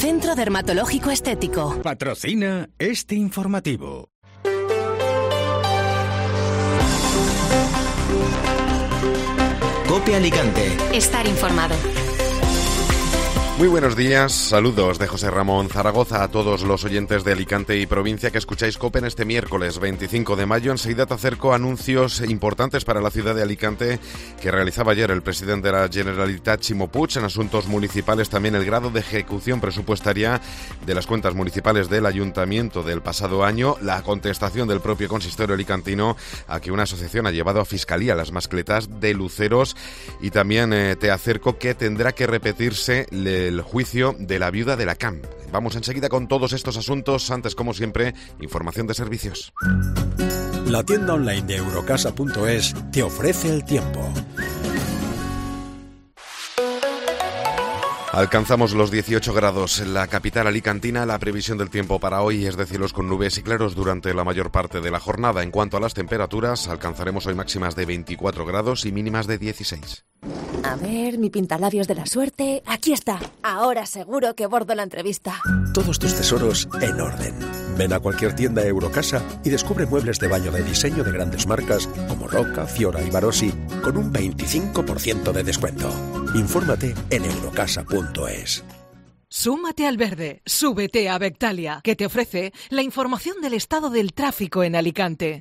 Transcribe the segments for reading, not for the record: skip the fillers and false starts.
Centro Dermatológico Estético. Patrocina este informativo. COPE Alicante. Estar informado. Muy buenos días, saludos de José Ramón Zaragoza a todos los oyentes de Alicante y provincia que escucháis COPE en este miércoles 25 de mayo. Enseguida te acerco anuncios importantes para la ciudad de Alicante que realizaba ayer el presidente de la Generalitat, Ximo Puig. En asuntos municipales también el grado de ejecución presupuestaria de las cuentas municipales del ayuntamiento del pasado año, la contestación del propio consistorio alicantino a que una asociación ha llevado a fiscalía las mascletas de luceros, y también te acerco que tendrá que repetirse el juicio de la viuda de la CAM. Vamos enseguida con todos estos asuntos. Antes, como siempre, información de servicios. La tienda online de Eurocasa.es te ofrece el tiempo. Alcanzamos los 18 grados en la capital alicantina. La previsión del tiempo para hoy es de cielos con nubes y claros durante la mayor parte de la jornada. En cuanto a las temperaturas, alcanzaremos hoy máximas de 24 grados y mínimas de 16. A ver, mi pintalabios de la suerte. Aquí está. Ahora seguro que bordo la entrevista. Todos tus tesoros en orden. Ven a cualquier tienda Eurocasa y descubre muebles de baño de diseño de grandes marcas como Roca, Fiora y Barossi con un 25% de descuento. Infórmate en eurocasa.es. Súmate al verde, súbete a Bectalia, que te ofrece la información del estado del tráfico en Alicante.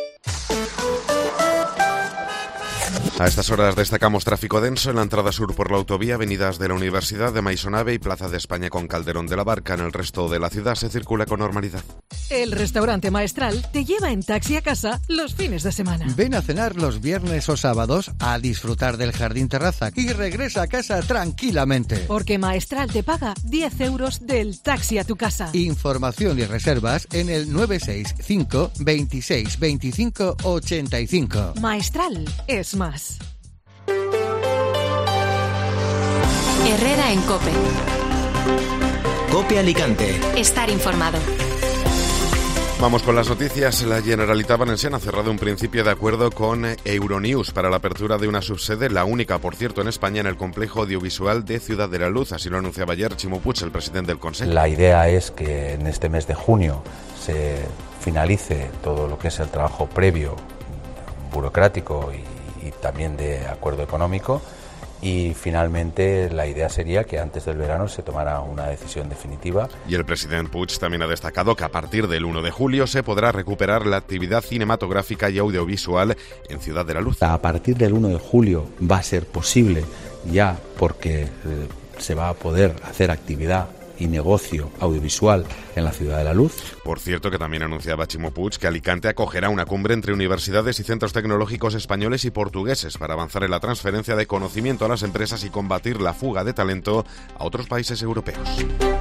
A estas horas destacamos tráfico denso en la entrada sur por la autovía, avenidas de la Universidad de Maisonave y Plaza de España con Calderón de la Barca. En el resto de la ciudad se circula con normalidad. El restaurante Maestral te lleva en taxi a casa los fines de semana. Ven a cenar los viernes o sábados a disfrutar del jardín terraza y regresa a casa tranquilamente. Porque Maestral te paga 10 euros del taxi a tu casa. Información y reservas en el 965 26 25 85. Maestral es más. Herrera en COPE. COPE Alicante. Estar informado. Vamos con las noticias. La Generalitat Valenciana ha cerrado un principio de acuerdo con Euronews para la apertura de una subsede, la única, por cierto, en España, en el complejo audiovisual de Ciudad de la Luz. Así lo anunciaba ayer Ximo Puig, el presidente del Consejo. La idea es que en este mes de junio se finalice todo lo que es el trabajo previo, burocrático y también de acuerdo económico, y finalmente la idea sería que antes del verano se tomara una decisión definitiva. Y el presidente Puig también ha destacado que a partir del 1 de julio se podrá recuperar la actividad cinematográfica y audiovisual en Ciudad de la Luz. A partir del 1 de julio va a ser posible ya, porque se va a poder hacer actividad y negocio audiovisual en la Ciudad de la Luz. Por cierto, que también anunciaba Ximo Puig que Alicante acogerá una cumbre entre universidades y centros tecnológicos españoles y portugueses para avanzar en la transferencia de conocimiento a las empresas y combatir la fuga de talento a otros países europeos.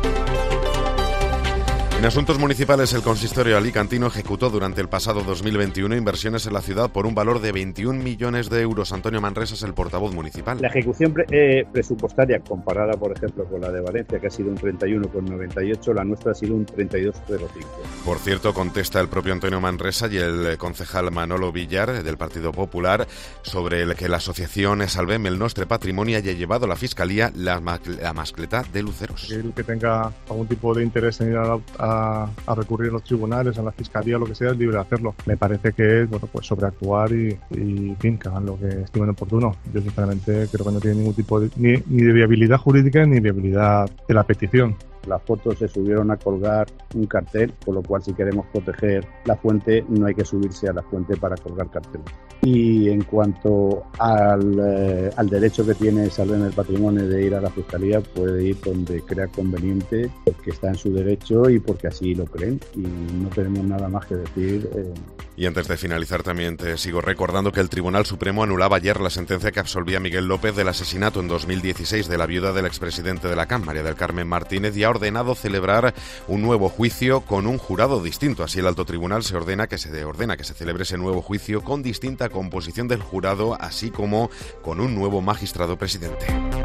En asuntos municipales, el consistorio alicantino ejecutó durante el pasado 2021 inversiones en la ciudad por un valor de 21 millones de euros. Antonio Manresas, el portavoz municipal. La ejecución presupuestaria comparada, por ejemplo, con la de Valencia, que ha sido un 31,98, la nuestra ha sido un 32,05. Por cierto, contesta el propio Antonio Manresa y el concejal Manolo Villar, del Partido Popular, sobre el que la asociación Salvem el Nostre Patrimoni haya llevado a la Fiscalía la mascleta de luceros. El que tenga algún tipo de interés en ir a recurrir a los tribunales, a la fiscalía, lo que sea, es libre de hacerlo. Me parece que es pues sobreactuar y fin, que hagan lo que estimen oportuno. Yo sinceramente creo que no tiene ningún tipo de ni de viabilidad jurídica ni viabilidad de la petición. Las fotos se subieron a colgar un cartel, con lo cual si queremos proteger la fuente no hay que subirse a la fuente para colgar carteles. Y en cuanto al derecho que tiene Salvem el Patrimonio de ir a la Fiscalía, puede ir donde crea conveniente, porque está en su derecho y porque así lo creen, y no tenemos nada más que decir. Y antes de finalizar también te sigo recordando que el Tribunal Supremo anulaba ayer la sentencia que absolvía a Miguel López del asesinato en 2016 de la viuda del expresidente de la CAM, María del Carmen Martínez, y ha ordenado celebrar un nuevo juicio con un jurado distinto. Así el Alto Tribunal se ordena que se celebre ese nuevo juicio con distinta composición del jurado, así como con un nuevo magistrado presidente.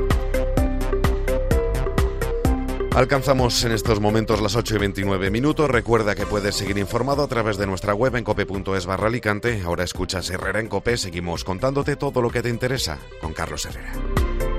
Alcanzamos en estos momentos las 8:29. Recuerda que puedes seguir informado a través de nuestra web en cope.es/Alicante. Ahora escuchas Herrera en COPE. Seguimos contándote todo lo que te interesa con Carlos Herrera.